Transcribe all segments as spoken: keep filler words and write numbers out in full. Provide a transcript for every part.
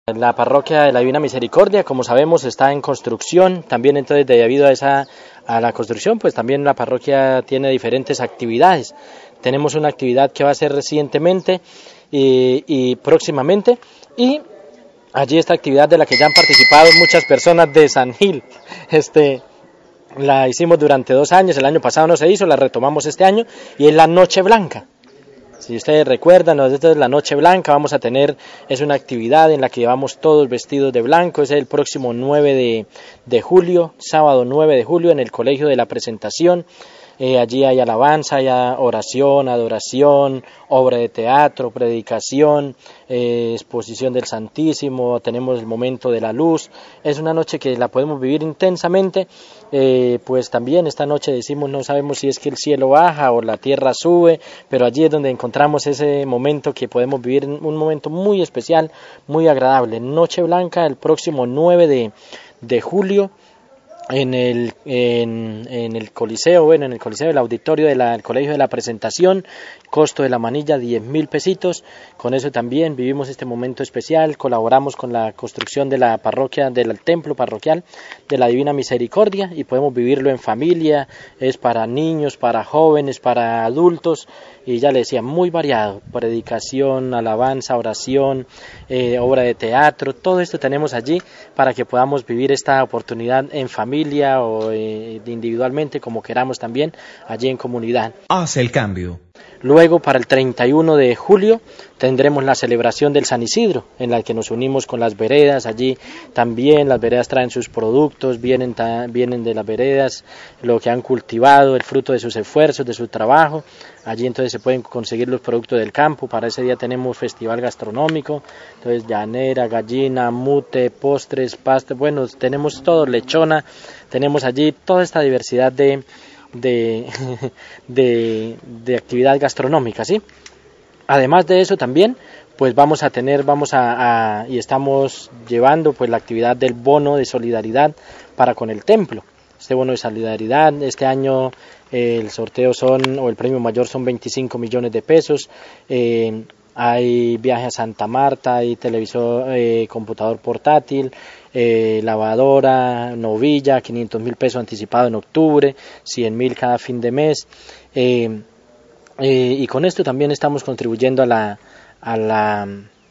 La parroquia de la Divina Misericordia, como sabemos, está en construcción. También entonces, debido a esa a la construcción, pues también la parroquia tiene diferentes actividades. Tenemos una actividad que va a ser recientemente y, y próximamente, y allí esta actividad de la que ya han participado muchas personas de San Gil. Este, la hicimos durante dos años, el año pasado no se hizo, la retomamos este año, y es la Noche Blanca. Si ustedes recuerdan, nosotros la Noche Blanca vamos a tener, es una actividad en la que llevamos todos vestidos de blanco, es el próximo nueve de, de julio, sábado nueve de julio, en el Colegio de la Presentación. Eh, allí hay alabanza, hay oración, adoración, obra de teatro, predicación, eh, exposición del Santísimo, tenemos el momento de la luz. Es una noche que la podemos vivir intensamente, eh, pues también esta noche decimos, no sabemos si es que el cielo baja o la tierra sube, pero allí es donde encontramos ese momento que podemos vivir, un momento muy especial, muy agradable. Noche Blanca el próximo nueve de, de julio. En el, en, en el Coliseo, bueno, en el Coliseo del Auditorio del de Colegio de la Presentación, costo de la manilla diez mil pesitos. Con eso también vivimos este momento especial, colaboramos con la construcción de la parroquia, del templo parroquial de la Divina Misericordia, y podemos vivirlo en familia. Es para niños, para jóvenes, para adultos, y ya le decía, muy variado, predicación, alabanza, oración, eh, obra de teatro, todo esto tenemos allí para que podamos vivir esta oportunidad en familia o eh, individualmente, como queramos también, allí en comunidad. Haz el cambio. Luego, para el treinta y uno de julio, tendremos la celebración del San Isidro, en la que nos unimos con las veredas. Allí también las veredas traen sus productos, vienen, vienen de las veredas, lo que han cultivado, el fruto de sus esfuerzos, de su trabajo. Allí entonces se pueden conseguir los productos del campo. Para ese día tenemos festival gastronómico, entonces llanera, gallina, mute, postres, pastas, bueno, tenemos todo, lechona, tenemos allí toda esta diversidad de... De, de, de actividad gastronómica, ¿sí? Además de eso también, pues vamos a tener, vamos a, a y estamos llevando pues la actividad del bono de solidaridad para con el templo. Este bono de solidaridad, este año eh, el sorteo son, o el premio mayor son veinticinco millones de pesos. Eh, hay viaje a Santa Marta, hay televisor, eh, computador portátil, eh, lavadora, novilla, quinientos mil pesos anticipado en octubre, cien mil cada fin de mes, eh, eh, y con esto también estamos contribuyendo a la, a la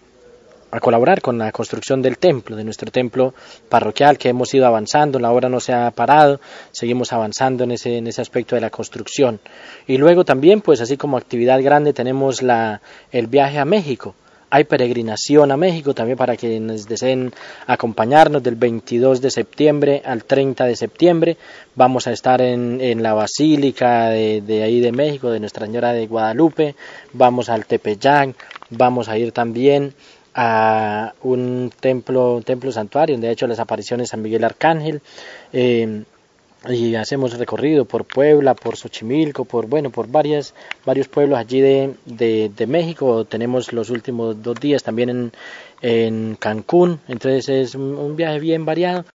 a colaborar con la construcción del templo, de nuestro templo parroquial, que hemos ido avanzando, la obra no se ha parado, seguimos avanzando en ese, en ese aspecto de la construcción. Y luego también, pues así como actividad grande, tenemos la, el viaje a México. Hay peregrinación a México también para quienes deseen acompañarnos del veintidós de septiembre al treinta de septiembre. Vamos a estar en, en la Basílica de, de ahí de México, de Nuestra Señora de Guadalupe, vamos al Tepeyac, vamos a ir también a un templo, un templo santuario donde ha hecho las apariciones San Miguel Arcángel, eh, y hacemos recorrido por Puebla, por Xochimilco, por bueno, por varias, varios pueblos allí de, de, de México. Tenemos los últimos dos días también en, en Cancún, entonces es un, un viaje bien variado.